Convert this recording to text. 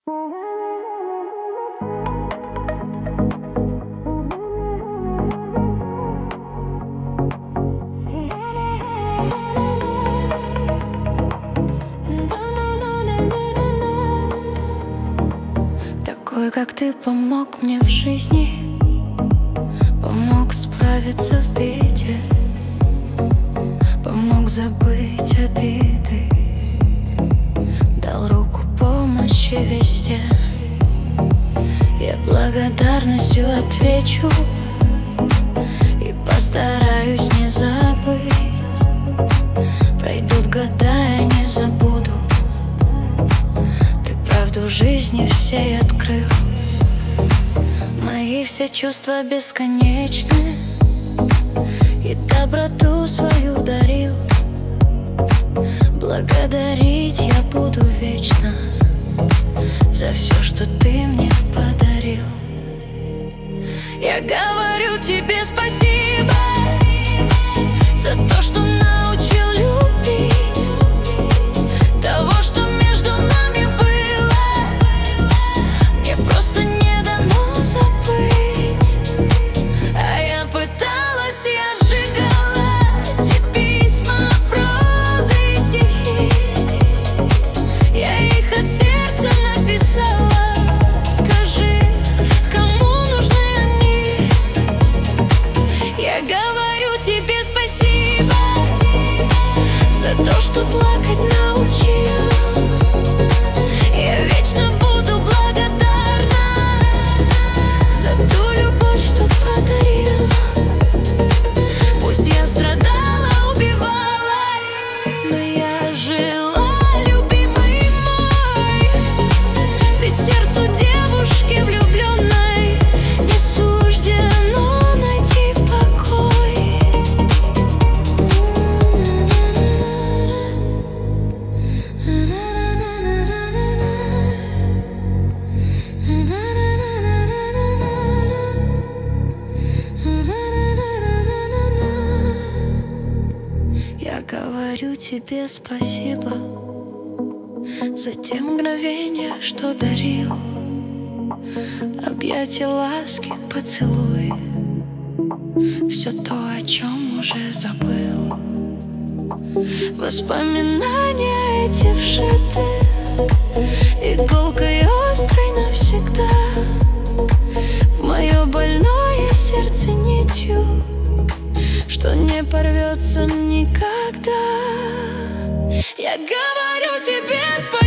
Такой, как ты, помог мне в жизни, помог справиться в беде, помог забыть обиды, дал руку помощи везде. Я благодарностью отвечу и постараюсь не забыть. Пройдут года, я не забуду. Ты правду жизни всей открыл. Мои все чувства бесконечны, и доброту свою дарил. Благодарить я буду вечно за все, что ты мне подарил. Я говорю тебе спасибо за то, что научил любить, того, что между нами было, мне просто не дано забыть. А я пыталась, я сжигала те письма, прозы и стихи. Я их от сердца написала. Скажи, кому нужны они? Я говорю тебе спасибо за то, что плакать научил. Я вечно буду благодарна за ту любовь, что подарил. Пусть я страдала, убивалась, но я жила, любимый мой. Ведь сердцу девушки влюбленной не суждено найти покой. Я говорю тебе спасибо за те мгновения, что дарил. Объятия, ласки, поцелуй, все то, о чем уже забыл. Воспоминания эти вшиты иголкой острой навсегда в мое больное сердце нитью, что не порвется никогда. Я говорю тебе спасибо